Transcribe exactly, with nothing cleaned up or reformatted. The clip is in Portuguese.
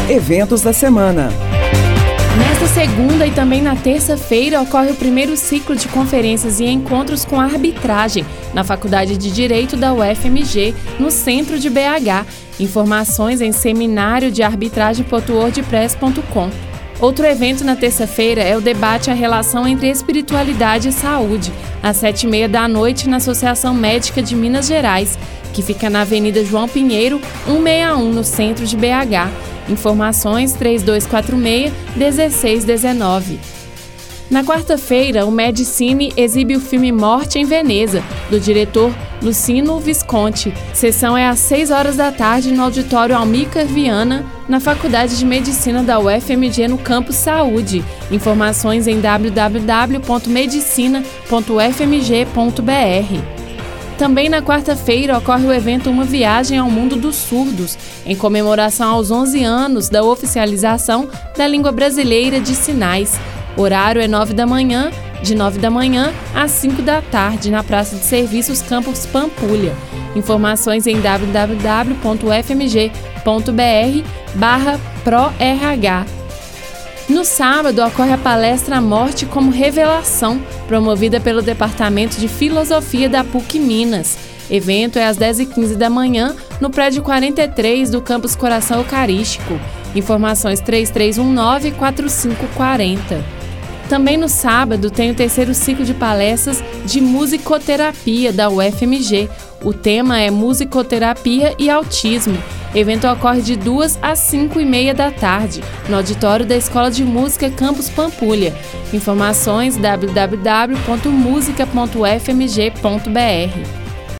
Eventos da semana. Nesta segunda e também na terça-feira ocorre o primeiro ciclo de conferências e encontros com arbitragem na Faculdade de Direito da U F M G, no centro de B H. Informações em seminário de arbitragem ponto wordpress ponto com. Outro evento na terça-feira é o debate à relação entre espiritualidade e saúde, às sete e meia da noite na Associação Médica de Minas Gerais, que fica na Avenida João Pinheiro, cento e sessenta e um, no centro de B H. Informações três dois quatro seis, um seis um nove. Na quarta-feira, o Medicine exibe o filme Morte em Veneza, do diretor Lucino Visconti. Sessão é às seis horas da tarde no auditório Almícar Viana, na Faculdade de Medicina da U F M G, no campus Saúde. Informações em w w w ponto medicina ponto u f m g ponto b r. Também na quarta-feira ocorre o evento Uma Viagem ao Mundo dos Surdos, em comemoração aos onze anos da oficialização da língua brasileira de sinais. Horário é nove da manhã, de nove da manhã às cinco da tarde, na Praça de Serviços Campus Pampulha. Informações em w w w ponto u f m g ponto b r barra pro r h. No sábado, ocorre a palestra A Morte como Revelação, promovida pelo Departamento de Filosofia da P U C Minas. Evento é às dez e quinze da manhã, no prédio quarenta e três do Campus Coração Eucarístico. Informações três três um nove, quatro cinco quatro zero. Também no sábado tem o terceiro ciclo de palestras de musicoterapia da U F M G. O tema é musicoterapia e autismo. O evento ocorre de duas às cinco e meia da tarde, no auditório da Escola de Música Campus Pampulha. Informações w w w ponto musica ponto u f m g ponto b r.